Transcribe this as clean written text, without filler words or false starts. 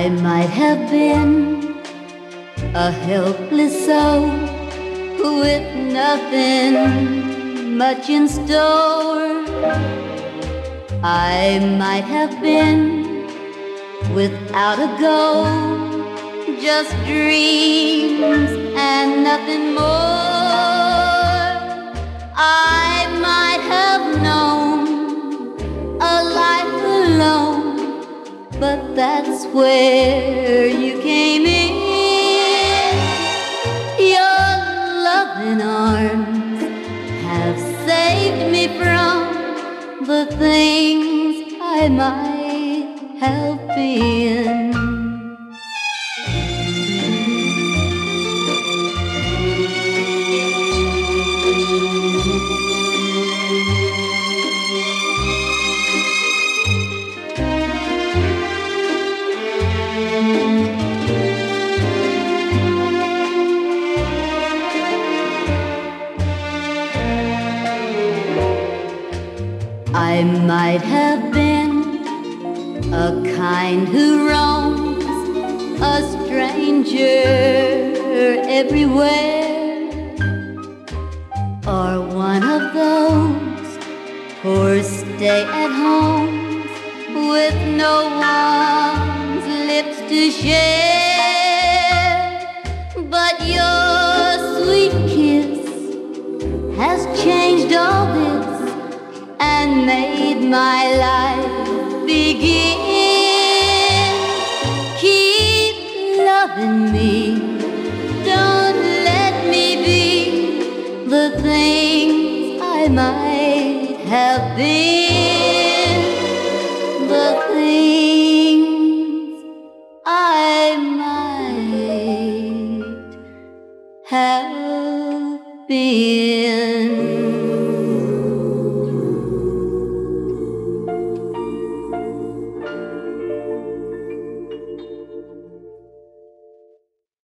I might have been a helpless soul with nothing much in store. I might have been without a goal, just dreams and nothing more. I might have known a life alone, but that's where you came in. Your loving arms have saved me from the things I might have been. I might have been a kind who roams, a stranger everywhere, or one of those poor stay-at-homes with no one's lips to share. But your sweet kiss has changed all this and made my life begin. Keep loving me, don't let me be the things I might have been. The things I might have been.